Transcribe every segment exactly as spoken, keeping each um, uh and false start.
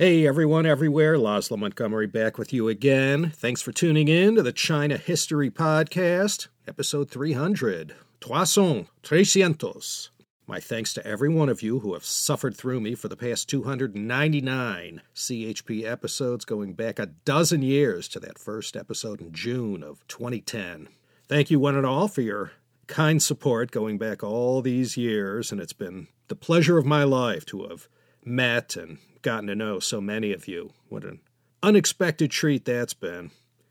Hey everyone everywhere, Laszlo Montgomery back with you again. Thanks for tuning in to the China History Podcast, episode three hundred, trescientos, trescientos. My thanks to every one of you who have suffered through me for the past two hundred ninety-nine C H P episodes, going back a dozen years to that first episode in June of twenty ten. Thank you one and all for your kind support going back all these years, and it's been the pleasure of my life to have met and gotten to know so many of you. What an unexpected treat that's been.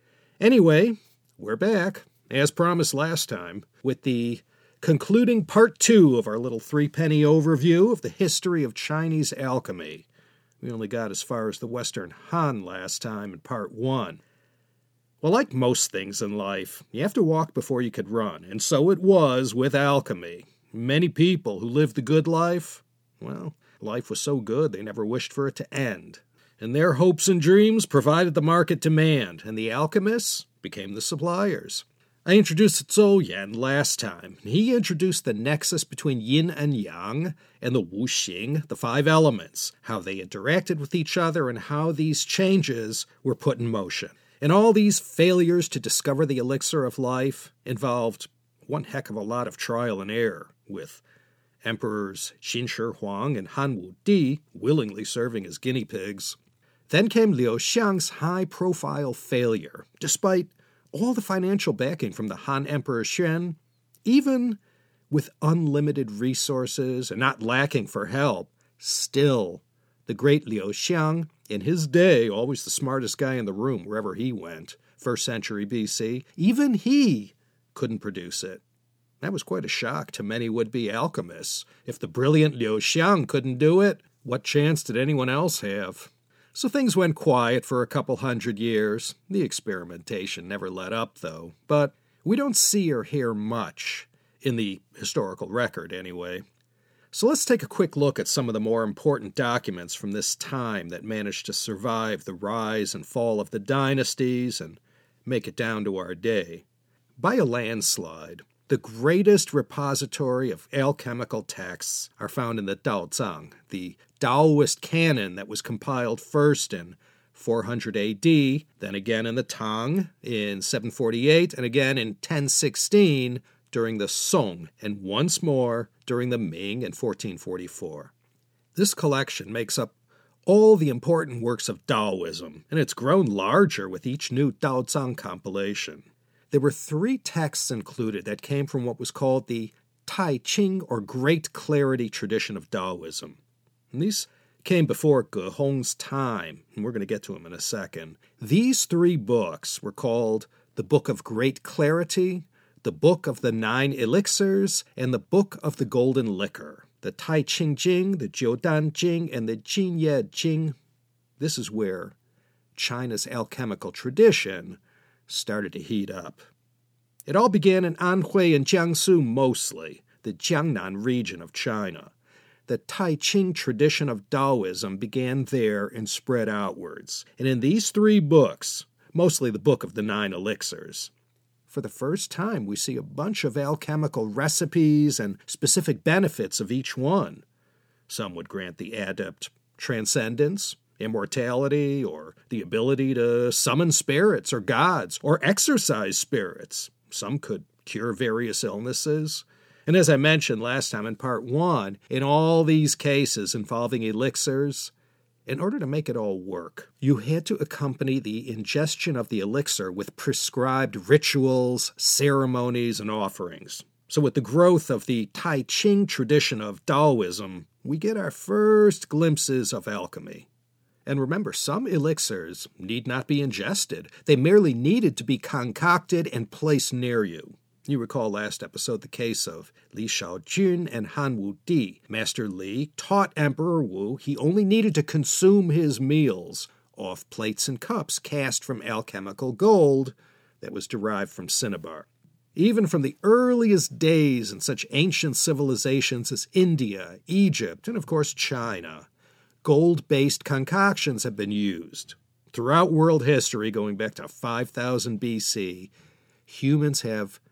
Anyway, we're back, as promised last time, with the concluding part two of our little three-penny overview of the history of Chinese alchemy. We only got as far as the Western Han last time in part one. Well, like most things in life, you have to walk before you could run, and so it was with alchemy. Many people who lived the good life, well, life was so good they never wished for it to end. And their hopes and dreams provided the market demand, and the alchemists became the suppliers. I introduced Zhou Yan last time. He introduced the nexus between yin and yang and the wuxing, the five elements, how they interacted with each other and how these changes were put in motion. And all these failures to discover the elixir of life involved one heck of a lot of trial and error, with Emperors Qin Shi Huang and Han Wudi willingly serving as guinea pigs. Then came Liu Xiang's high-profile failure. Despite all the financial backing from the Han Emperor Xuan, even with unlimited resources and not lacking for help, still, the great Liu Xiang, in his day, always the smartest guy in the room wherever he went, first century B C, even he couldn't produce it. That was quite a shock to many would-be alchemists. If the brilliant Liu Xiang couldn't do it, what chance did anyone else have? So things went quiet for a couple hundred years. The experimentation never let up, though. But we don't see or hear much, in the historical record anyway. So let's take a quick look at some of the more important documents from this time that managed to survive the rise and fall of the dynasties and make it down to our day. By a landslide, the greatest repository of alchemical texts are found in the Daozang, the Taoist canon that was compiled first in four hundred A D, then again in the Tang in seven forty-eight, and again in ten sixteen during the Song, and once more during the Ming in fourteen forty-four. This collection makes up all the important works of Taoism, and it's grown larger with each new Daozang compilation. There were three texts included that came from what was called the Tai Ching, or Great Clarity tradition of Taoism. And these came before Ge Hong's time, and we're going to get to them in a second. These three books were called the Book of Great Clarity, the Book of the Nine Elixirs, and the Book of the Golden Liquor. The Tai Ching Jing, the Jiudan Jing, and the Jin Ye Jing. This is where China's alchemical tradition started to heat up. It all began in Anhui and Jiangsu mostly, the Jiangnan region of China. The Tai Ching tradition of Taoism began there and spread outwards. And in these three books, mostly the Book of the Nine Elixirs, for the first time we see a bunch of alchemical recipes and specific benefits of each one. Some would grant the adept transcendence, immortality, or the ability to summon spirits or gods, or exorcise spirits. Some could cure various illnesses. And as I mentioned last time in part one, in all these cases involving elixirs, in order to make it all work, you had to accompany the ingestion of the elixir with prescribed rituals, ceremonies, and offerings. So with the growth of the Tai Ching tradition of Taoism, we get our first glimpses of alchemy. And remember, some elixirs need not be ingested. They merely needed to be concocted and placed near you. You recall last episode the case of Li Shaojun and Han Wudi. Master Li taught Emperor Wu he only needed to consume his meals off plates and cups cast from alchemical gold that was derived from cinnabar. Even from the earliest days in such ancient civilizations as India, Egypt, and of course China, gold-based concoctions have been used. Throughout world history, going back to five thousand B C, humans have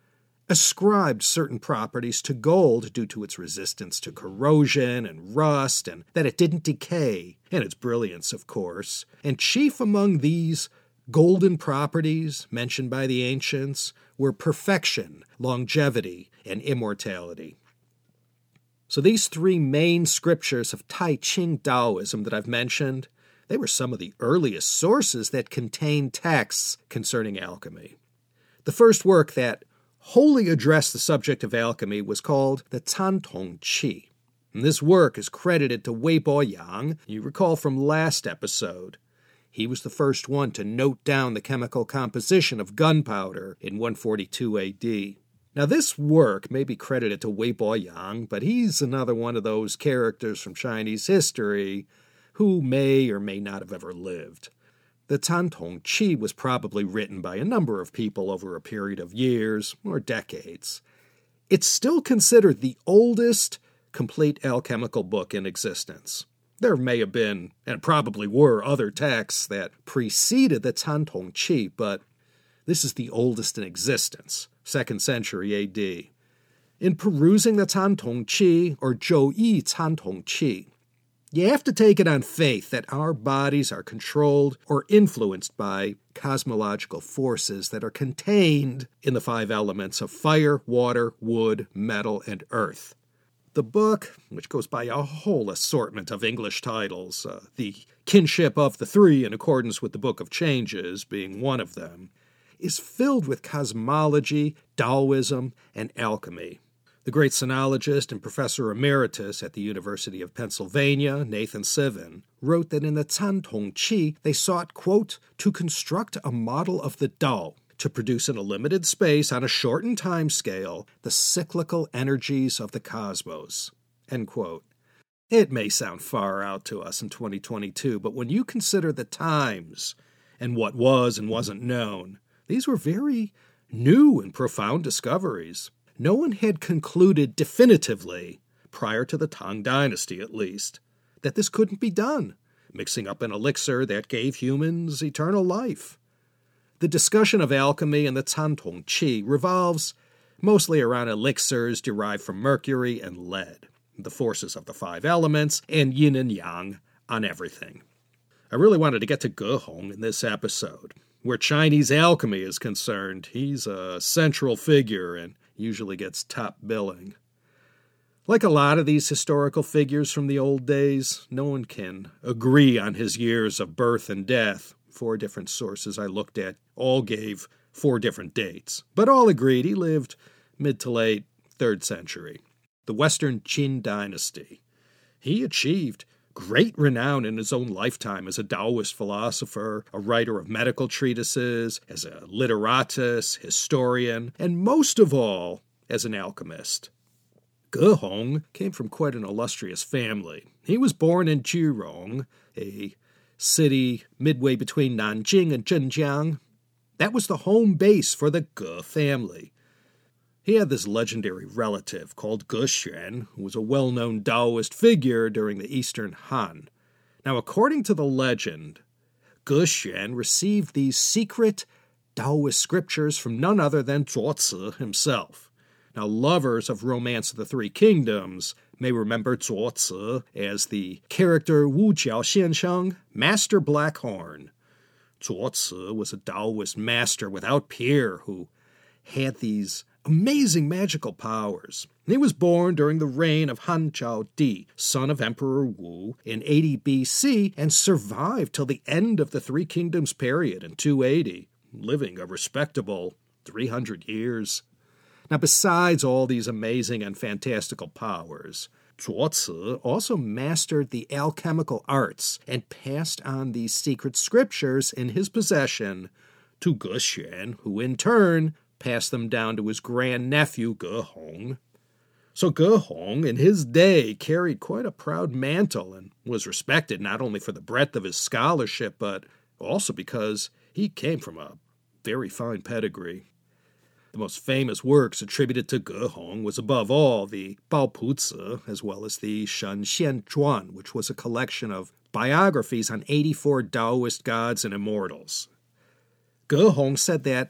ascribed certain properties to gold due to its resistance to corrosion and rust, and that it didn't decay, and its brilliance, of course. And chief among these golden properties mentioned by the ancients were perfection, longevity, and immortality. So these three main scriptures of Tai Ching Taoism that I've mentioned, they were some of the earliest sources that contained texts concerning alchemy. The first work that wholly addressed the subject of alchemy was called the Can Tong Qi. And this work is credited to Wei Bo Yang, you recall from last episode. He was the first one to note down the chemical composition of gunpowder in one forty-two A D. Now this work may be credited to Wei Bo Yang, but he's another one of those characters from Chinese history who may or may not have ever lived. The Can Tong Qi was probably written by a number of people over a period of years or decades. It's still considered the oldest complete alchemical book in existence. There may have been, and probably were, other texts that preceded the Can Tong Qi, but this is the oldest in existence, second century A D. In perusing the Can Tong Qi, or Zhou Yi Can Tong Qi, you have to take it on faith that our bodies are controlled or influenced by cosmological forces that are contained in the five elements of fire, water, wood, metal, and earth. The book, which goes by a whole assortment of English titles, uh, The Kinship of the Three in accordance with the Book of Changes being one of them, is filled with cosmology, Taoism, and alchemy. The great sinologist and professor emeritus at the University of Pennsylvania, Nathan Sivin, wrote that in the Can Tong Qi they sought, quote, to construct a model of the Tao, to produce in a limited space on a shortened time scale the cyclical energies of the cosmos, end quote. It may sound far out to us in twenty twenty-two, but when you consider the times and what was and wasn't known, these were very new and profound discoveries. No one had concluded definitively, prior to the Tang Dynasty at least, that this couldn't be done, mixing up an elixir that gave humans eternal life. The discussion of alchemy in the Can Tong Qi revolves mostly around elixirs derived from mercury and lead, the forces of the five elements, and yin and yang on everything. I really wanted to get to Ge Hong in this episode. Where Chinese alchemy is concerned, he's a central figure and usually gets top billing. Like a lot of these historical figures from the old days, no one can agree on his years of birth and death. Four different sources I looked at all gave four different dates, but all agreed he lived mid to late third century, the Western Qin dynasty. He achieved great renown in his own lifetime as a Taoist philosopher, a writer of medical treatises, as a literatus, historian, and most of all, as an alchemist. Ge Hong came from quite an illustrious family. He was born in Jirong, a city midway between Nanjing and Zhenjiang. That was the home base for the Ge family. He had this legendary relative called Ge Xuan, who was a well-known Taoist figure during the Eastern Han. Now, according to the legend, Ge Xuan received these secret Taoist scriptures from none other than Zuozi himself. Now, lovers of Romance of the Three Kingdoms may remember Zuozi as the character Wu Jiao Xiansheng, Master Blackhorn. Zuozi was a Taoist master without peer who had these amazing magical powers. He was born during the reign of Han Zhao Di, son of Emperor Wu, in eighty B C and survived till the end of the Three Kingdoms period in two eighty, living a respectable three hundred years. Now, besides all these amazing and fantastical powers, Zuozi also mastered the alchemical arts and passed on these secret scriptures in his possession to Ge Xuan, who in turn passed them down to his grandnephew Ge Hong. So Ge Hong, in his day, carried quite a proud mantle and was respected not only for the breadth of his scholarship, but also because he came from a very fine pedigree. The most famous works attributed to Ge Hong was above all the Bao Pu Zi, as well as the Shen Xian Zhuan, which was a collection of biographies on eighty-four Taoist gods and immortals. Ge Hong said that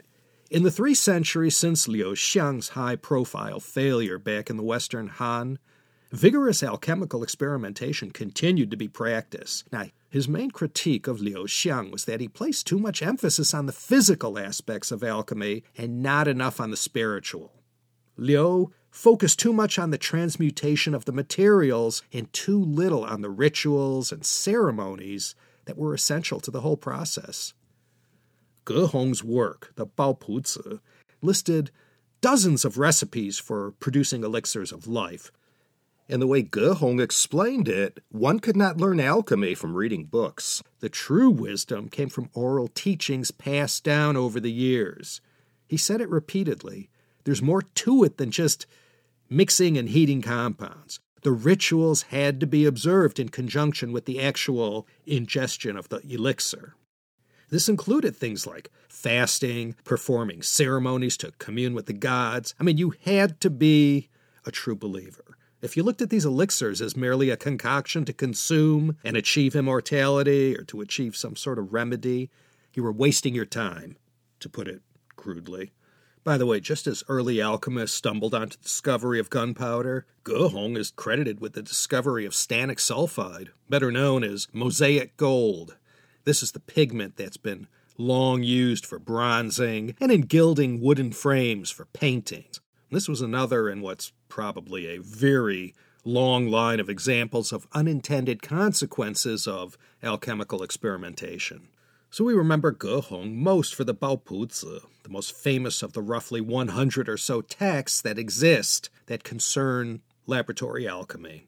In the three centuries since Liu Xiang's high-profile failure back in the Western Han, vigorous alchemical experimentation continued to be practiced. Now, his main critique of Liu Xiang was that he placed too much emphasis on the physical aspects of alchemy and not enough on the spiritual. Liu focused too much on the transmutation of the materials and too little on the rituals and ceremonies that were essential to the whole process. Ge Hong's work, the Baopuzi, listed dozens of recipes for producing elixirs of life. And the way Ge Hong explained it, one could not learn alchemy from reading books. The true wisdom came from oral teachings passed down over the years. He said it repeatedly. There's more to it than just mixing and heating compounds. The rituals had to be observed in conjunction with the actual ingestion of the elixir. This included things like fasting, performing ceremonies to commune with the gods. I mean, you had to be a true believer. If you looked at these elixirs as merely a concoction to consume and achieve immortality or to achieve some sort of remedy, you were wasting your time, to put it crudely. By the way, just as early alchemists stumbled onto the discovery of gunpowder, Ge Hong is credited with the discovery of stannic sulfide, better known as mosaic gold. This is the pigment that's been long used for bronzing and in gilding wooden frames for paintings. This was another in what's probably a very long line of examples of unintended consequences of alchemical experimentation. So we remember Ge Hong most for the Baopuzi, the most famous of the roughly one hundred or so texts that exist that concern laboratory alchemy.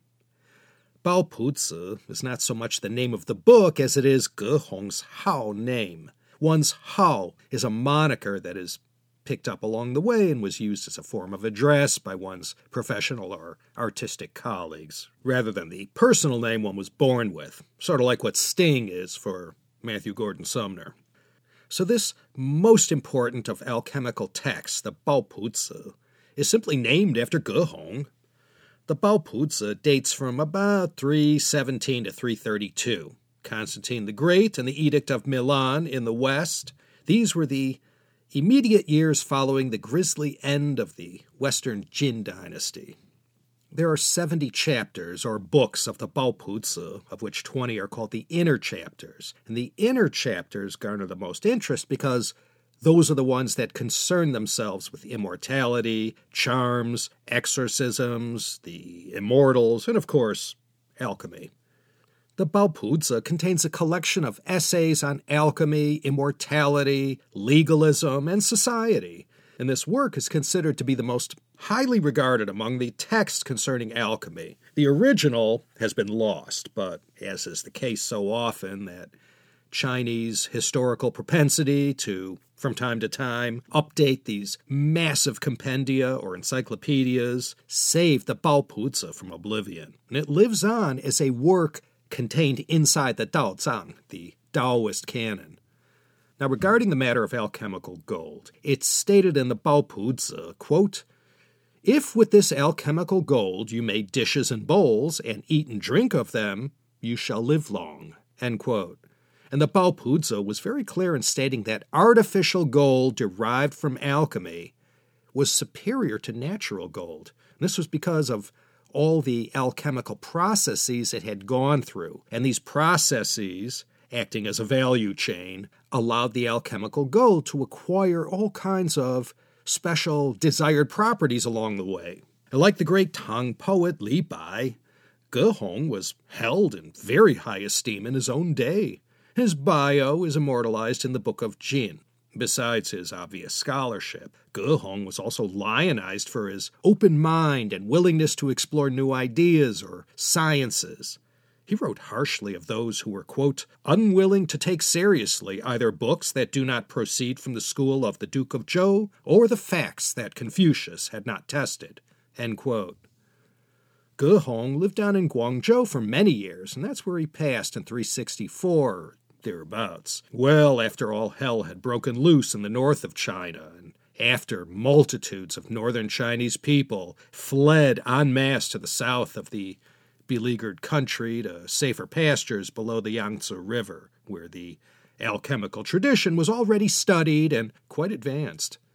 Baopuzi is not so much the name of the book as it is Ge Hong's Hao name. One's Hao is a moniker that is picked up along the way and was used as a form of address by one's professional or artistic colleagues, rather than the personal name one was born with, sort of like what Sting is for Matthew Gordon Sumner. So this most important of alchemical texts, the Baopuzi, is simply named after Ge Hong. The Baopuzi dates from about three seventeen to three thirty-two. Constantine the Great and the Edict of Milan in the West. These were the immediate years following the grisly end of the Western Jin dynasty. There are seventy chapters or books of the Baopuzi, of which twenty are called the inner chapters. And the inner chapters garner the most interest because those are the ones that concern themselves with immortality, charms, exorcisms, the immortals, and of course, alchemy. The Baopuzi contains a collection of essays on alchemy, immortality, legalism, and society, and this work is considered to be the most highly regarded among the texts concerning alchemy. The original has been lost, but as is the case so often, that Chinese historical propensity to, from time to time, update these massive compendia or encyclopedias saved the Baopuzi from oblivion, and it lives on as a work contained inside the Dao Zhang, the Taoist canon. Now, regarding the matter of alchemical gold, it's stated in the Baopuzi, quote, "If with this alchemical gold you made dishes and bowls, and eat and drink of them, you shall live long," end quote. And the Baopuzi was very clear in stating that artificial gold derived from alchemy was superior to natural gold. And this was because of all the alchemical processes it had gone through. And these processes, acting as a value chain, allowed the alchemical gold to acquire all kinds of special desired properties along the way. And like the great Tang poet Li Bai, Ge Hong was held in very high esteem in his own day. His bio is immortalized in the Book of Jin. Besides his obvious scholarship, Ge Hong was also lionized for his open mind and willingness to explore new ideas or sciences. He wrote harshly of those who were, quote, unwilling to take seriously either books that do not proceed from the school of the Duke of Zhou or the facts that Confucius had not tested, end quote. Ge Hong lived down in Guangzhou for many years, and that's where he passed in three sixty-four, thereabouts. Well, after all hell had broken loose in the north of China, and after multitudes of northern Chinese people fled en masse to the south of the beleaguered country to safer pastures below the Yangtze River, where the alchemical tradition was already studied and quite advanced.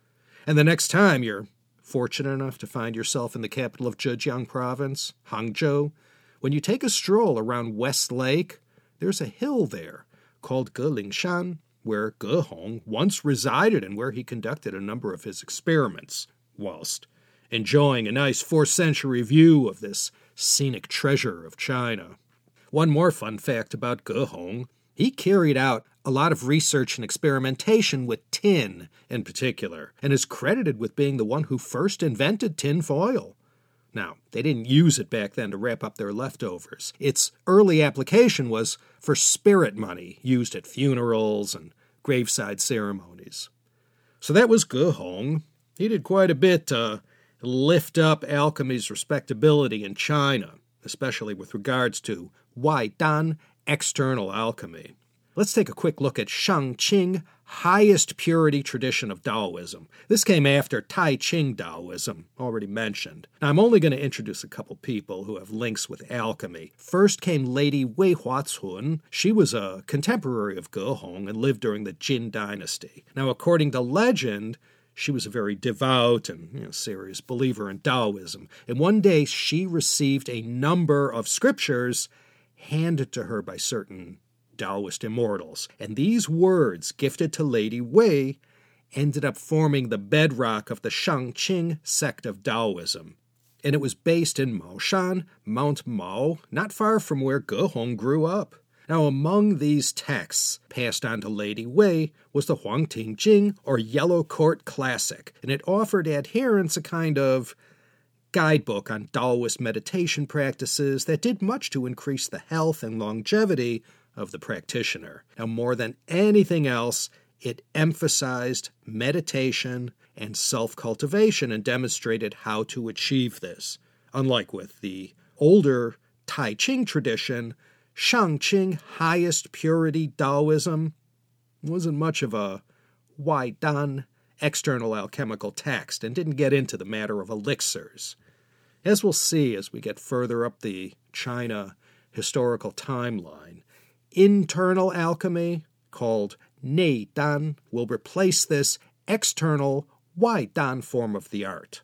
And the next time you're fortunate enough to find yourself in the capital of Zhejiang province, Hangzhou, when you take a stroll around West Lake, there's a hill there called Gelingshan, where Ge Hong once resided and where he conducted a number of his experiments, whilst enjoying a nice fourth century view of this scenic treasure of China. One more fun fact about Ge Hong: he carried out a lot of research and experimentation with tin in particular, and is credited with being the one who first invented tin foil. Now, they didn't use it back then to wrap up their leftovers. Its early application was for spirit money used at funerals and graveside ceremonies. So that was Ge Hong. He did quite a bit to lift up alchemy's respectability in China, especially with regards to Wai Dan, external alchemy. Let's take a quick look at Shangqing, highest purity tradition of Taoism. This came after Tai Ching Taoism, already mentioned. Now, I'm only going to introduce a couple people who have links with alchemy. First came Lady Wei Huacun. She was a contemporary of Ge Hong and lived during the Jin dynasty. Now, according to legend, she was a very devout and you know, serious believer in Taoism. And one day she received a number of scriptures handed to her by certain Taoist immortals. And these words, gifted to Lady Wei, ended up forming the bedrock of the Shangqing sect of Taoism. And it was based in Maoshan, Mount Mao, not far from where Ge Hong grew up. Now, among these texts passed on to Lady Wei was the Huangting Jing, or Yellow Court Classic, and it offered adherents a kind of guidebook on Taoist meditation practices that did much to increase the health and longevity of the practitioner. Now, more than anything else, it emphasized meditation and self-cultivation and demonstrated how to achieve this. Unlike with the older Tai Ching tradition, Shangqing highest purity Taoism wasn't much of a Wai Dan external alchemical text and didn't get into the matter of elixirs. As we'll see as we get further up the China historical timeline, internal alchemy, called Nei Dan, will replace this external Wai Dan form of the art.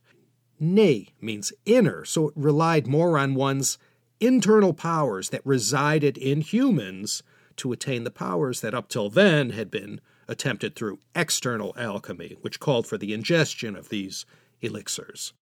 Nei means inner, so it relied more on one's internal powers that resided in humans to attain the powers that up till then had been attempted through external alchemy, which called for the ingestion of these elixirs.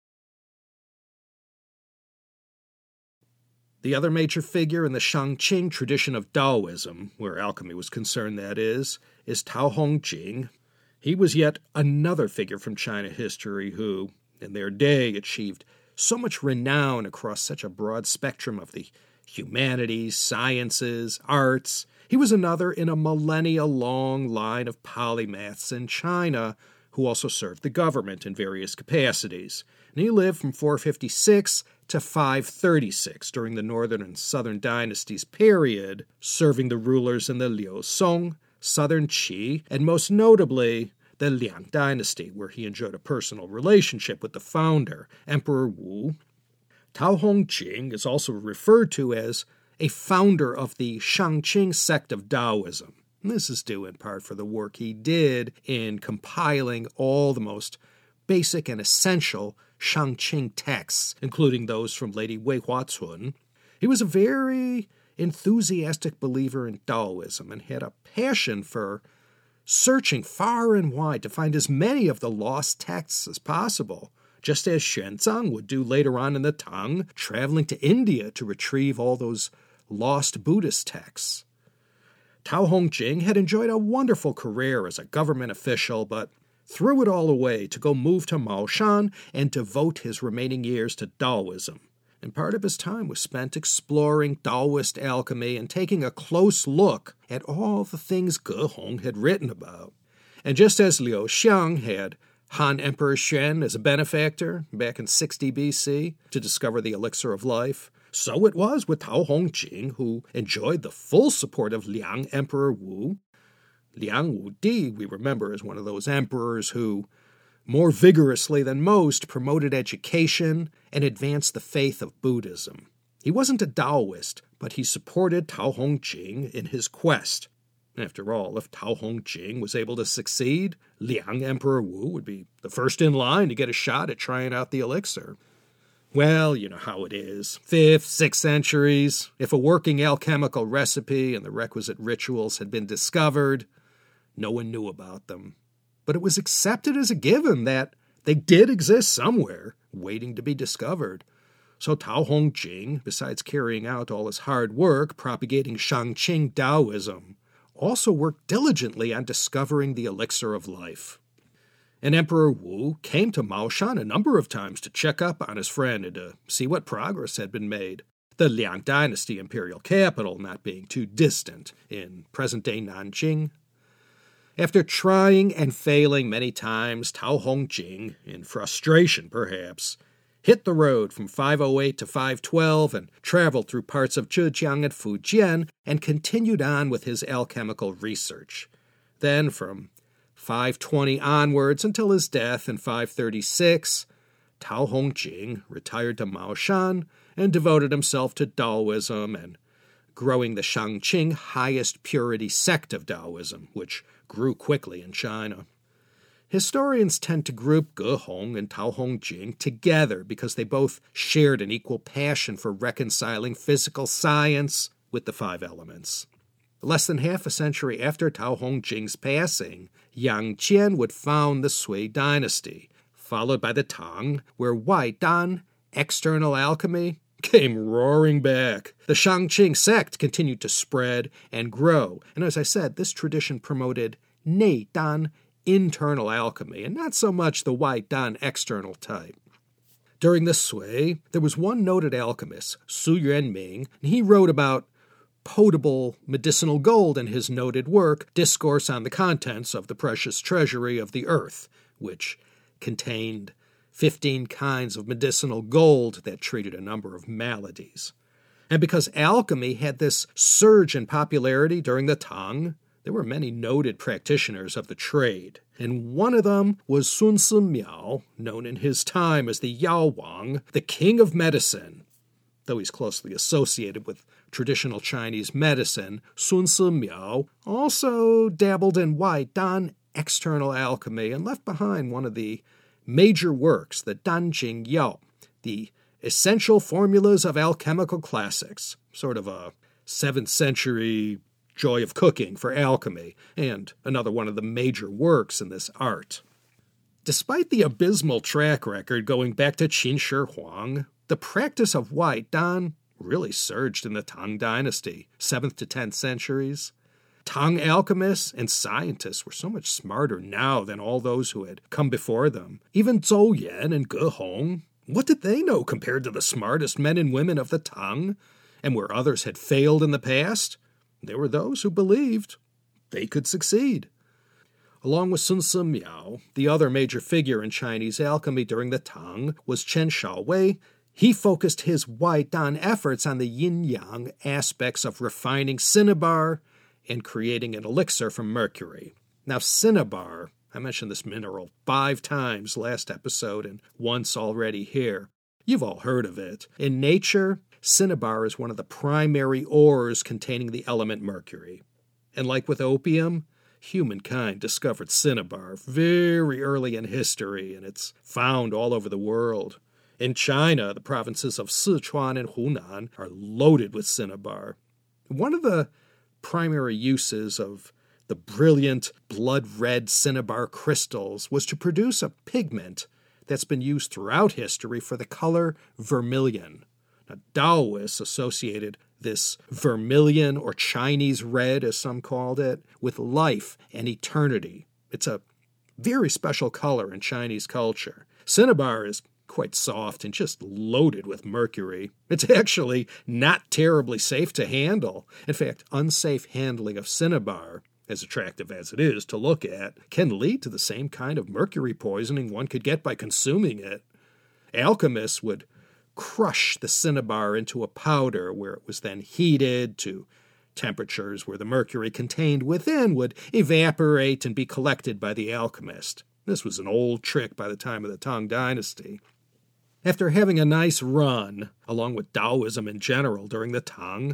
The other major figure in the Shangqing tradition of Taoism, where alchemy was concerned that is, is Tao Hongjing. He was yet another figure from China history who, in their day, achieved so much renown across such a broad spectrum of the humanities, sciences, arts. He was another in a millennia-long line of polymaths in China who also served the government in various capacities. And he lived from four fifty-six to five thirty-six during the Northern and Southern dynasties period, serving the rulers in the Liu Song, Southern Qi, and most notably the Liang dynasty, where he enjoyed a personal relationship with the founder, Emperor Wu. Tao Hongjing is also referred to as a founder of the Shangqing sect of Taoism. And this is due in part for the work he did in compiling all the most basic and essential Shangqing texts, including those from Lady Wei Huacun. He was a very enthusiastic believer in Taoism and had a passion for searching far and wide to find as many of the lost texts as possible, just as Xuanzang would do later on in the Tang, traveling to India to retrieve all those lost Buddhist texts. Tao Hongjing had enjoyed a wonderful career as a government official, but threw it all away to go move to Maoshan and devote his remaining years to Taoism. And part of his time was spent exploring Taoist alchemy and taking a close look at all the things Ge Hong had written about. And just as Liu Xiang had Han Emperor Xuan as a benefactor back in sixty B C to discover the elixir of life, so it was with Tao Hongjing, who enjoyed the full support of Liang Emperor Wu. Liang Wudi, we remember, as one of those emperors who, more vigorously than most, promoted education and advanced the faith of Buddhism. He wasn't a Taoist, but he supported Tao Hongjing in his quest. After all, if Tao Hongjing was able to succeed, Liang Emperor Wu would be the first in line to get a shot at trying out the elixir. Well, you know how it is. Fifth, sixth centuries, if a working alchemical recipe and the requisite rituals had been discovered, no one knew about them. But it was accepted as a given that they did exist somewhere, waiting to be discovered. So Tao Hongjing, besides carrying out all his hard work propagating Shangqing Taoism, also worked diligently on discovering the elixir of life. And Emperor Wu came to Maoshan a number of times to check up on his friend and to see what progress had been made, the Liang Dynasty imperial capital not being too distant in present-day Nanjing. After trying and failing many times, Tao Hongjing, in frustration perhaps, hit the road from five oh eight to five twelve and traveled through parts of Zhejiang and Fujian and continued on with his alchemical research. Then from five twenty onwards until his death in five thirty-six, Tao Hongjing retired to Maoshan and devoted himself to Taoism and growing the Shangqing highest purity sect of Taoism, which grew quickly in China. Historians tend to group Ge Hong and Tao Hongjing together because they both shared an equal passion for reconciling physical science with the five elements. Less than half a century after Tao Hongjing's passing, Yang Qian would found the Sui dynasty, followed by the Tang, where Wai Dan, external alchemy, came roaring back. The Shangqing sect continued to spread and grow, and as I said, this tradition promoted Nei Dan, internal alchemy, and not so much the Wai Dan external type. During the Sui, there was one noted alchemist, Su Yuanming, and he wrote about potable medicinal gold in his noted work, Discourse on the Contents of the Precious Treasury of the Earth, which contained fifteen kinds of medicinal gold that treated a number of maladies. And because alchemy had this surge in popularity during the Tang, there were many noted practitioners of the trade, and one of them was Sun Si Miao, known in his time as the Yao Wang, the king of medicine. Though he's closely associated with traditional Chinese medicine, Sun Si Miao also dabbled in Wai Dan external alchemy and left behind one of the major works, the Danjing Yao, the Essential Formulas of Alchemical Classics, sort of a seventh century Joy of Cooking for alchemy, and another one of the major works in this art. Despite the abysmal track record going back to Qin Shi Huang, the practice of Wai Dan really surged in the Tang Dynasty, seventh to tenth centuries. Tang alchemists and scientists were so much smarter now than all those who had come before them. Even Zhou Yan and Ge Hong, what did they know compared to the smartest men and women of the Tang? And where others had failed in the past, there were those who believed they could succeed. Along with Sun Si Miao, the other major figure in Chinese alchemy during the Tang was Chen Shaowei. He focused his Wai Dan efforts on the yin-yang aspects of refining cinnabar and creating an elixir from mercury. Now, cinnabar, I mentioned this mineral five times last episode and once already here. You've all heard of it. In nature, cinnabar is one of the primary ores containing the element mercury. And like with opium, humankind discovered cinnabar very early in history, and it's found all over the world. In China, the provinces of Sichuan and Hunan are loaded with cinnabar. One of the primary uses of the brilliant blood-red cinnabar crystals was to produce a pigment that's been used throughout history for the color vermilion. Now, Taoists associated this vermilion, or Chinese red as some called it, with life and eternity. It's a very special color in Chinese culture. Cinnabar is quite soft and just loaded with mercury. It's actually not terribly safe to handle. In fact, unsafe handling of cinnabar, as attractive as it is to look at, can lead to the same kind of mercury poisoning one could get by consuming it. Alchemists would crush the cinnabar into a powder where it was then heated to temperatures where the mercury contained within would evaporate and be collected by the alchemist. This was an old trick by the time of the Tang Dynasty. After having a nice run, along with Taoism in general during the Tang,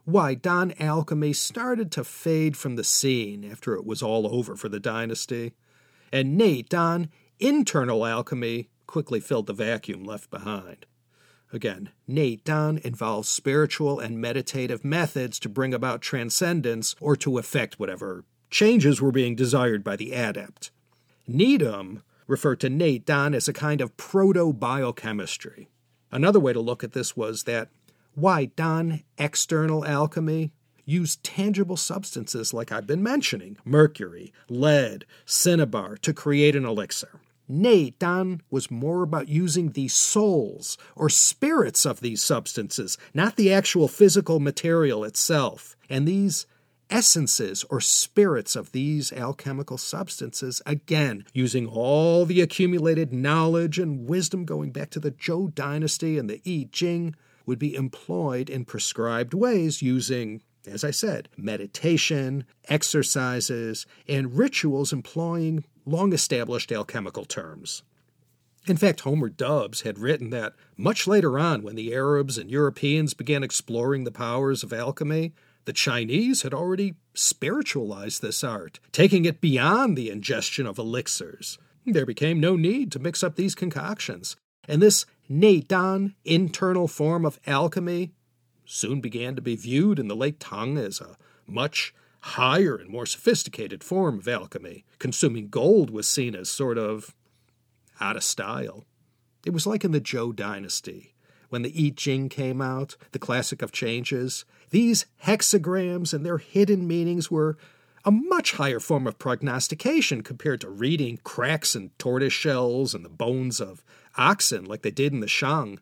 why Dan alchemy started to fade from the scene after it was all over for the dynasty, and Nate Dan internal alchemy quickly filled the vacuum left behind. Again, Nate Dan involves spiritual and meditative methods to bring about transcendence or to effect whatever changes were being desired by the adept. Needham referred to Nate Dan as a kind of proto-biochemistry. Another way to look at this was that why Dan external alchemy used tangible substances like I've been mentioning, mercury, lead, cinnabar, to create an elixir. Nate Dan was more about using the souls or spirits of these substances, not the actual physical material itself. And these essences or spirits of these alchemical substances, again, using all the accumulated knowledge and wisdom going back to the Zhou dynasty and the I Ching, would be employed in prescribed ways using, as I said, meditation, exercises, and rituals employing long-established alchemical terms. In fact, Homer Dubs had written that much later on, when the Arabs and Europeans began exploring the powers of alchemy, the Chinese had already spiritualized this art, taking it beyond the ingestion of elixirs. There became no need to mix up these concoctions, and this Nate Dan internal form of alchemy soon began to be viewed in the late Tang as a much higher and more sophisticated form of alchemy. Consuming gold was seen as sort of out of style. It was like in the Zhou dynasty, when the I Ching came out, the classic of changes. These hexagrams and their hidden meanings were a much higher form of prognostication compared to reading cracks in tortoise shells and the bones of oxen like they did in the Shang.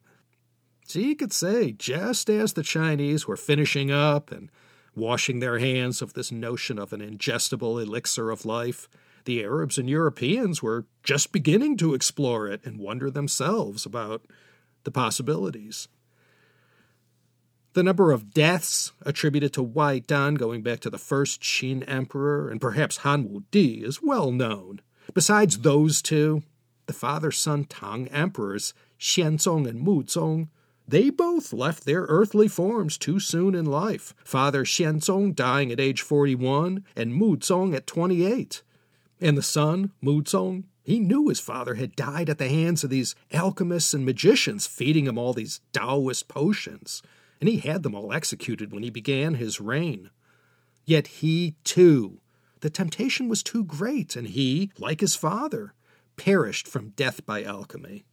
So you could say, just as the Chinese were finishing up and washing their hands of this notion of an ingestible elixir of life, the Arabs and Europeans were just beginning to explore it and wonder themselves about the possibilities. The number of deaths attributed to Wai Dan going back to the first Qin emperor and perhaps Han Wudi is well known. Besides those two, the father-son Tang emperors, Xianzong and Muzong, they both left their earthly forms too soon in life, Father Xianzong dying at age forty-one and Muzong at twenty-eight. And the son, Muzong, he knew his father had died at the hands of these alchemists and magicians feeding him all these Taoist potions, and he had them all executed when he began his reign. Yet he, too, the temptation was too great, and he, like his father, perished from death by alchemy.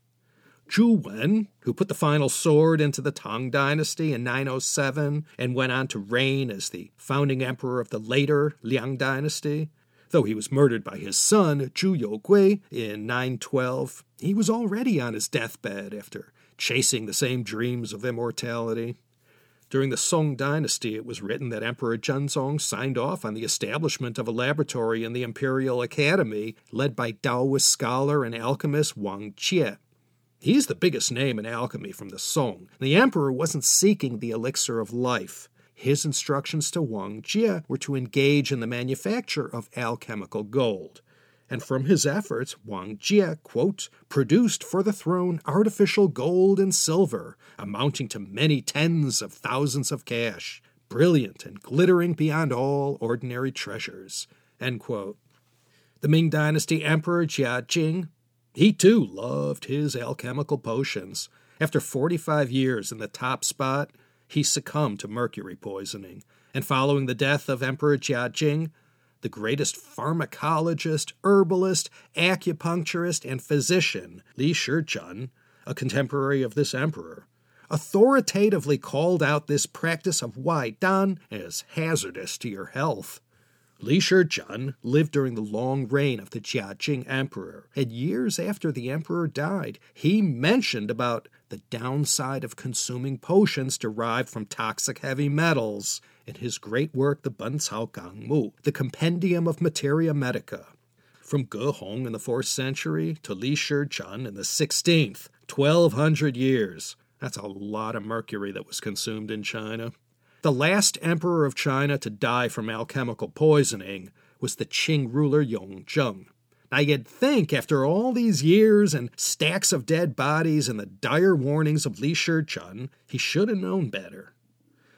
Zhu Wen, who put the final sword into the Tang dynasty in nine oh seven and went on to reign as the founding emperor of the later Liang dynasty, though he was murdered by his son, Zhu Yougui, in nine twelve, he was already on his deathbed after chasing the same dreams of immortality. During the Song dynasty, it was written that Emperor Zhenzong signed off on the establishment of a laboratory in the Imperial Academy led by Taoist scholar and alchemist Wang Jie. He's the biggest name in alchemy from the Song. The emperor wasn't seeking the elixir of life. His instructions to Wang Jie were to engage in the manufacture of alchemical gold. And from his efforts, Wang Jie, quote, produced for the throne artificial gold and silver, amounting to many tens of thousands of cash, brilliant and glittering beyond all ordinary treasures, end quote. The Ming Dynasty Emperor Jia Jing, he too loved his alchemical potions. After forty-five years in the top spot, he succumbed to mercury poisoning, and following the death of Emperor Jia Jing, the greatest pharmacologist, herbalist, acupuncturist, and physician, Li Shizhen, a contemporary of this emperor, authoritatively called out this practice of Wai Dan as hazardous to your health. Li Shizhen lived during the long reign of the Jia Jing emperor, and years after the emperor died, he mentioned about the downside of consuming potions derived from toxic heavy metals in his great work, the Ben Cao Gang Mu, the Compendium of Materia Medica. From Ge Hong in the fourth century to Li Shizhen in the sixteenth, twelve hundred years. That's a lot of mercury that was consumed in China. The last emperor of China to die from alchemical poisoning was the Qing ruler Yongzheng. Now you'd think after all these years and stacks of dead bodies and the dire warnings of Li Shizhen, he should have known better.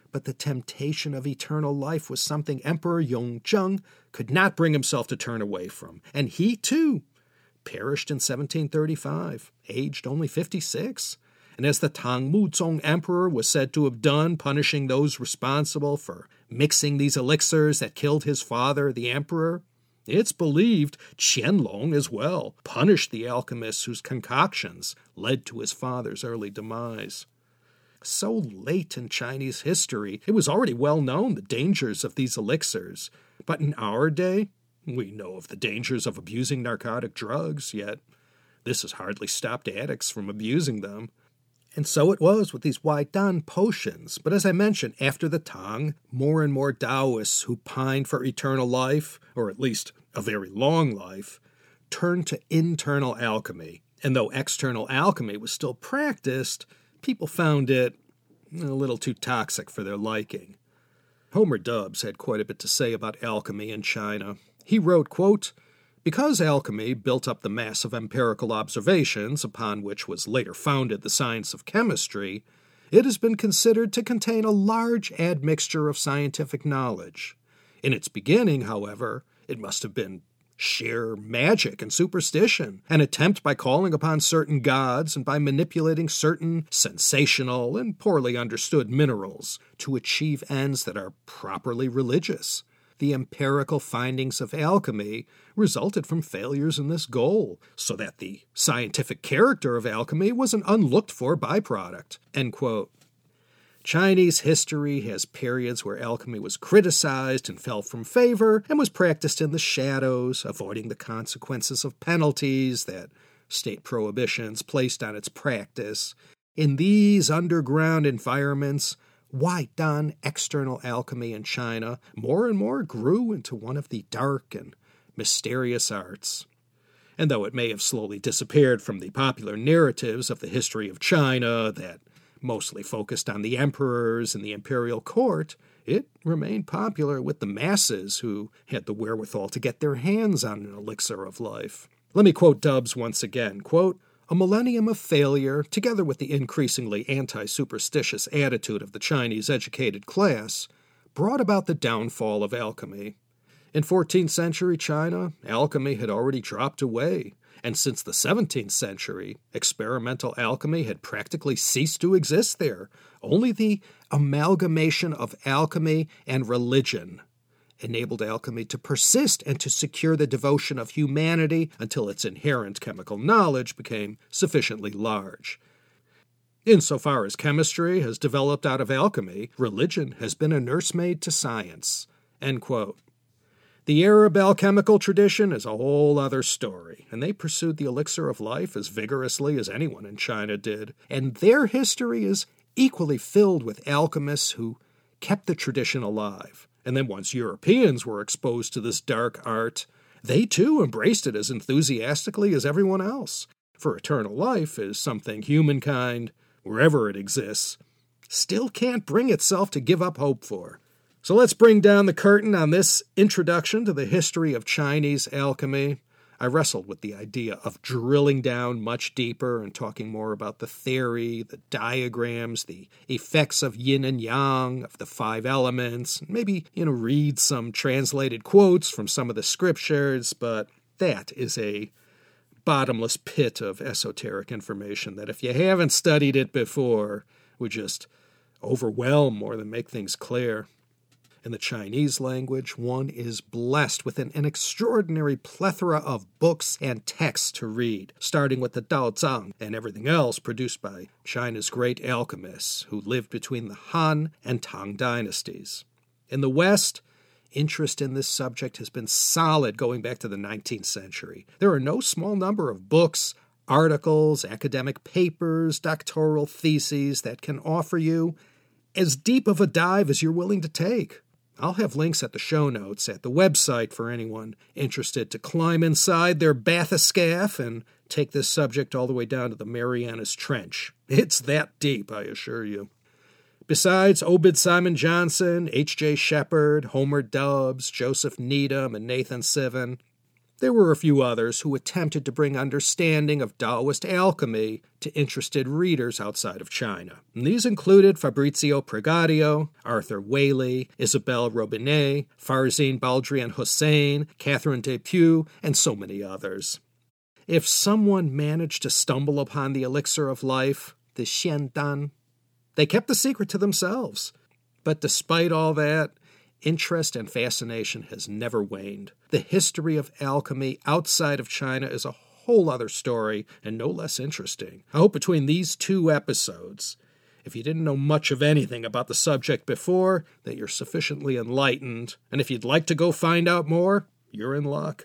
But the temptation of eternal life was something Emperor Yongzheng could not bring himself to turn away from, and he, too, perished in seventeen thirty-five, aged only fifty-six. And as the Tang Muzong Emperor was said to have done, punishing those responsible for mixing these elixirs that killed his father, the emperor, it's believed Qianlong as well punished the alchemists whose concoctions led to his father's early demise. So late in Chinese history, it was already well known the dangers of these elixirs. But in our day, we know of the dangers of abusing narcotic drugs, yet this has hardly stopped addicts from abusing them. And so it was with these Waidan potions. But as I mentioned, after the Tang, more and more Taoists who pined for eternal life, or at least a very long life, turned to internal alchemy. And though external alchemy was still practiced, people found it a little too toxic for their liking. Homer Dubs had quite a bit to say about alchemy in China. He wrote, quote, "Because alchemy built up the mass of empirical observations upon which was later founded the science of chemistry, it has been considered to contain a large admixture of scientific knowledge. In its beginning, however, it must have been sheer magic and superstition, an attempt by calling upon certain gods and by manipulating certain sensational and poorly understood minerals to achieve ends that are properly religious. The empirical findings of alchemy resulted from failures in this goal, so that the scientific character of alchemy was an unlooked-for byproduct." End quote. Chinese history has periods where alchemy was criticized and fell from favor and was practiced in the shadows, avoiding the consequences of penalties that state prohibitions placed on its practice. In these underground environments, Waidan external alchemy in China more and more grew into one of the dark and mysterious arts. And though it may have slowly disappeared from the popular narratives of the history of China that mostly focused on the emperors and the imperial court, it remained popular with the masses who had the wherewithal to get their hands on an elixir of life. Let me quote Dubs once again, quote, "A millennium of failure, together with the increasingly anti-superstitious attitude of the Chinese educated class, brought about the downfall of alchemy. In fourteenth century China, alchemy had already dropped away, and since the seventeenth century, experimental alchemy had practically ceased to exist there. Only the amalgamation of alchemy and religion enabled alchemy to persist and to secure the devotion of humanity until its inherent chemical knowledge became sufficiently large. Insofar as chemistry has developed out of alchemy, religion has been a nursemaid to science." End quote. The Arab alchemical tradition is a whole other story, and they pursued the elixir of life as vigorously as anyone in China did, and their history is equally filled with alchemists who kept the tradition alive. And then once Europeans were exposed to this dark art, they too embraced it as enthusiastically as everyone else, for eternal life is something humankind, wherever it exists, still can't bring itself to give up hope for. So let's bring down the curtain on this introduction to the history of Chinese alchemy. I wrestled with the idea of drilling down much deeper and talking more about the theory, the diagrams, the effects of yin and yang, of the five elements, maybe, you know, read some translated quotes from some of the scriptures, but that is a bottomless pit of esoteric information that if you haven't studied it before, would just overwhelm more than make things clear. In the Chinese language, one is blessed with an, an extraordinary plethora of books and texts to read, starting with the Dao Zhang and everything else produced by China's great alchemists who lived between the Han and Tang dynasties. In the West, interest in this subject has been solid going back to the nineteenth century. There are no small number of books, articles, academic papers, doctoral theses that can offer you as deep of a dive as you're willing to take. I'll have links at the show notes at the website for anyone interested to climb inside their bathyscaphe and take this subject all the way down to the Marianas Trench. It's that deep, I assure you. Besides Obed Simon Johnson, H J Shepard, Homer Dubs, Joseph Needham, and Nathan Sivan, There were a few others who attempted to bring understanding of Taoist alchemy to interested readers outside of China. And these included Fabrizio Pregadio, Arthur Waley, Isabelle Robinet, Farzine Baldrian Hussein, Catherine Depew, and so many others. If someone managed to stumble upon the elixir of life, the Xiandan, they kept the secret to themselves. But despite all that, interest and fascination has never waned. The history of alchemy outside of China is a whole other story and no less interesting. I hope between these two episodes, if you didn't know much of anything about the subject before, that you're sufficiently enlightened. And if you'd like to go find out more, you're in luck.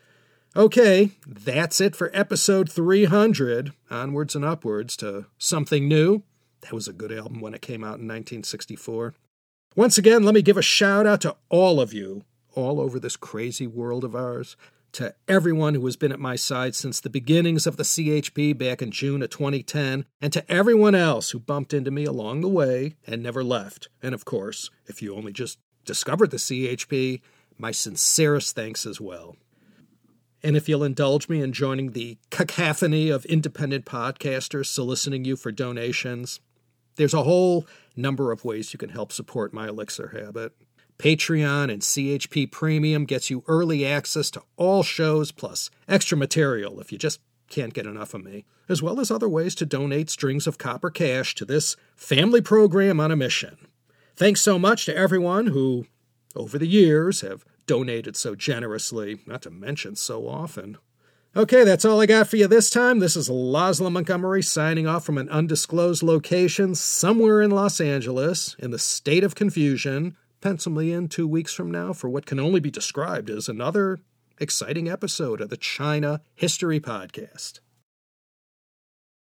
Okay, that's it for episode three hundred. Onwards and upwards to something new. That was a good album when it came out in nineteen sixty-four. Once again, let me give a shout out to all of you, all over this crazy world of ours, to everyone who has been at my side since the beginnings of the C H P back in June of twenty ten, and to everyone else who bumped into me along the way and never left. And of course, if you only just discovered the C H P, my sincerest thanks as well. And if you'll indulge me in joining the cacophony of independent podcasters soliciting you for donations, there's a whole number of ways you can help support my elixir habit. Patreon and C H P Premium gets you early access to all shows plus extra material if you just can't get enough of me, as well as other ways to donate strings of copper cash to this family program on a mission. Thanks so much to everyone who, over the years, have donated so generously, not to mention so often. Okay, that's all I got for you this time. This is Laszlo Montgomery signing off from an undisclosed location somewhere in Los Angeles, in the state of confusion. Pencil me in two weeks from now for what can only be described as another exciting episode of the China History Podcast.